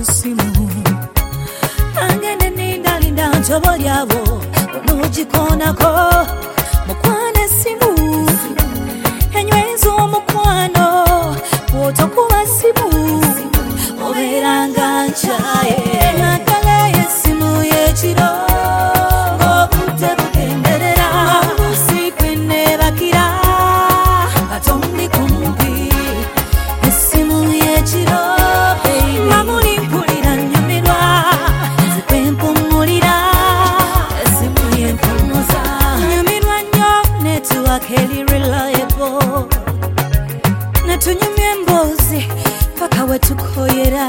kusimu Angene ninda linda njobo lyabo Onujikonako Mukwane simu Enywezi omukwano Bwotokuba simu Oberanga nchaye Nakale yesimu yechiro Ngobute bukenderera Mabusi bakira Katondi kumbi Esimu yechiro Mamuli mpulira nyumirwa Zipempumulira Esimu yempumuza Nyumirwa nyo network eli reliable Natunyumye mbozi Paka wetukoyera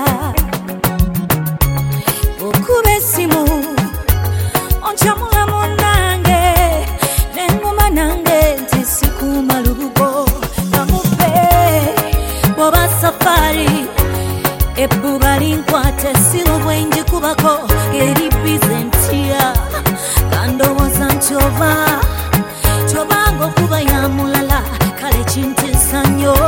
Okuba esimu Onchamula munange Nengoma nange Ntisikuma lubugo Namupe Boba safari Ebuba linkwate Silo bwenji kubako Eri bizentia Kandowoza nchova Chobango kuba ya mulala Kale chintisa nyo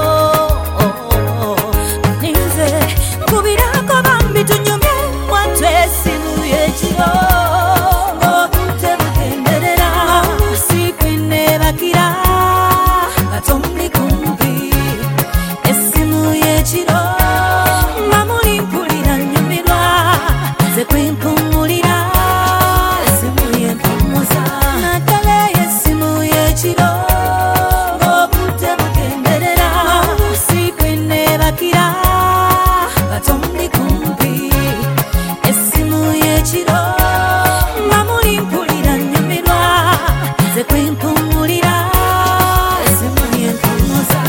Ninze Kubirako bambi tunyumye Mwatwe simu yechiro Ngobute bukenderera Mabusi kwene bakira Katondi kumbi Esimu yechiro Mamuli mpulira nyumirwa Ze kwimpumulira Esimu yempumuza Nakale yesimu yechiro Ngobute bukenderera Mabusi kwene bakira Katondi kumbi Esimu yechiro Mamuli mpulira nyumirwa Ze kwimpumulira Esimu yempumuza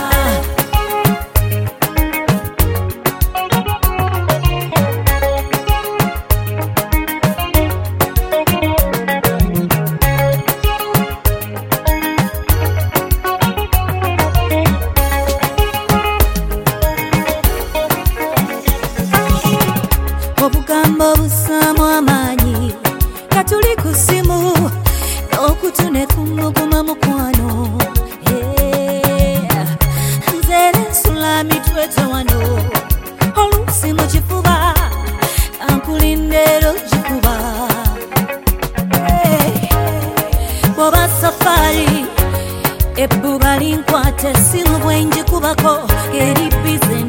Obugambo busamu amanyi Katuli kusimu Okutune kumuguma mukwano Nzere nsula mitwete wano Olusi mu kifuba Ankulindero jikuba Boba safari Ebuba linkwate Simu bwenji kubako Eri bizen